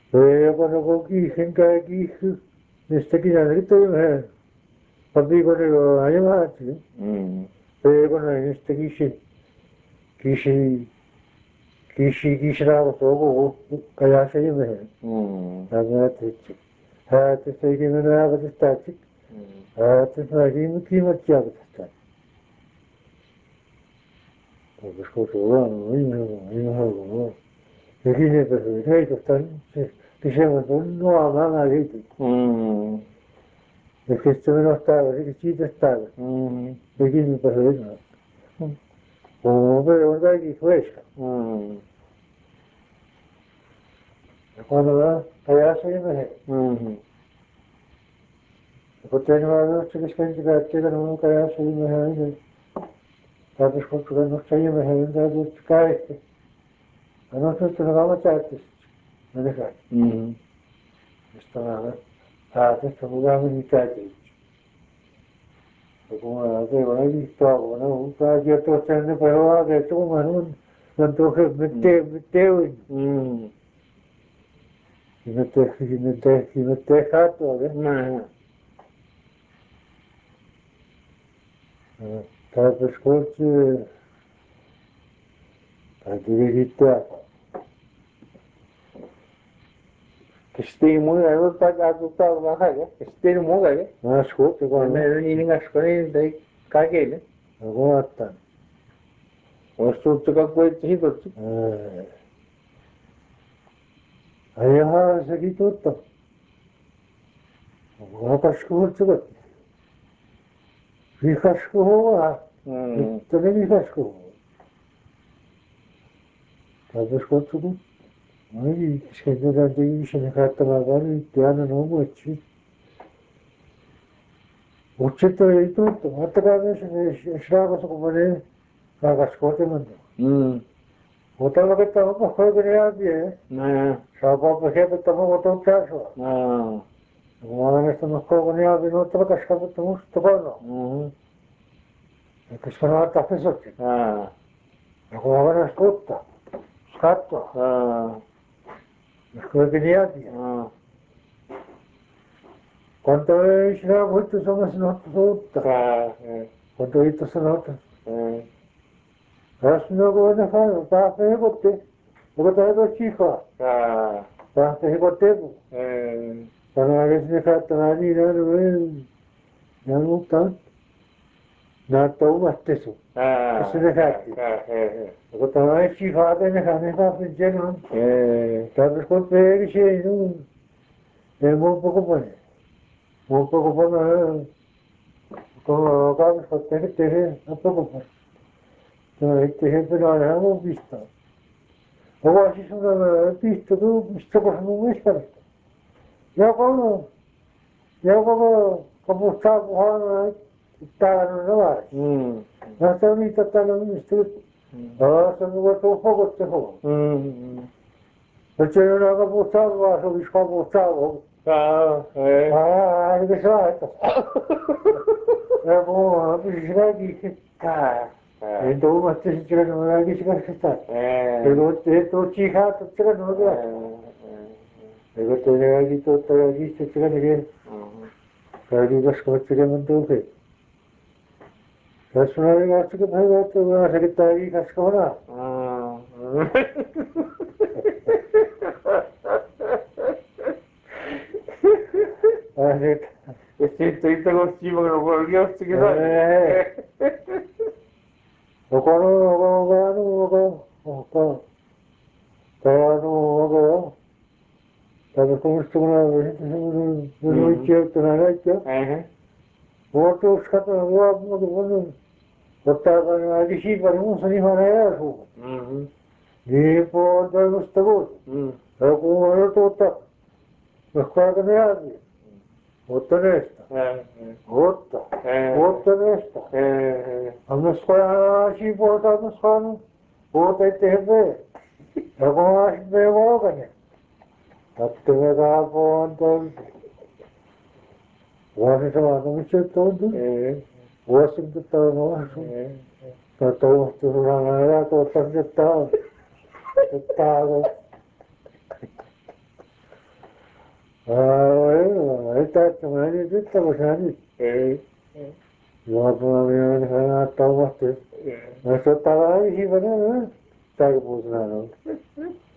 Cuando cogí gente aquí, este que ya no estoy más, papi con el año más, cuando este kishi, kishra ko kaya se yo me, agora te, te sei que me dá para estar, te sai que me clima tinha para estar. Pues escucho, no, aquí ne pues hay que estar, que se me no habla ahí. Es que esto no está, es que sí está. Aquí ne pues no. Como veo onda aquí fresca. Cuando va, allá se me. Porque no hablo, se les cuenta que te dan un cara se me. Sabes cuánto no se me de cae. A nosotros nos vamos a hacer. No dejar. Esto nada. Esto no va a meditar. Como la de una vista, bueno, un día todo se me pegó de tu mano. Entonces me te jato, ¿ves? Sabes cuánto, a dirigir. Kestimo eu tá lá, kestimo gale. Acho que agora. Mas ninguém acho que daí caguele. Agora tá. Wasu tuka coisa hido. Aí a aqui tudo. Agora acho que vou te fica escorra. Também fica escorra. Talvez quanto aí esquece da deixa de carta agora e piano não mochi. Учитывая aí tudo, até que estraga essa companhia, paga as contas mano. Outra vez que estava com fogo de água, só para que estava botando caso. Uma vez estava com fogo de água, outra vez que estava tocando. É que isso não está fazendo. Agora escuta, escata, escuta de água. Quanto é estraga muito são as notas outras. Quanto isso são notas. Acho que não vou deixar, tá a perguntar. Eu vou dar do chico. Tá a perguntar. Para a vez de fato ali não tá. Não tô bateço. Isso de fato. Eu vou dar esse chico até na frente não. Talvez quando ele chegue é um pouco bom. Um pouco bom. Como acaba de ter um pouco bom. Então aí tem que dar uma vista. Eu acho isso na pista do estou no mês. Eu como estava lá, estava no ar. Nós também estamos no estúdio. Nossa, não botou fogo de terror. Eu tinha nada botado lá, eu estou botado. Ele já está. É bom, eu já disse. Então, mas se tiver no ar, isso vai estar. Eu estou tirado, tirar no ar. Eu estou aqui, estou aqui, se tiver ninguém. Kali bas ko chile mandu ke. Rasuna ni asu ke bhai baat to na sekretari kas ko na. Aret. Este te consigo que lo volvió a seguir. Okoro, kaya tabi konuştuğuna bunu içiyor, tınara içiyor. O to skata, o yapmadı bunu. Hatta bir şey var, onu seni bana yazıyor. Giyip orada müstebut. Okumalı tutak. Mıhkada ne yazıyor? Otta nesta. Otta nesta. Mıhkada aşı porta mıhkada. Otta etebe. Okuma aşı beyva okane. Hatta da ponta. Vasi sama şey todo. Vasi de todo. Todo todo todo todo. Ahí está, también está pasando. Yo me estaba más. Eso estaba ahí, sí, bueno, está que pues nada.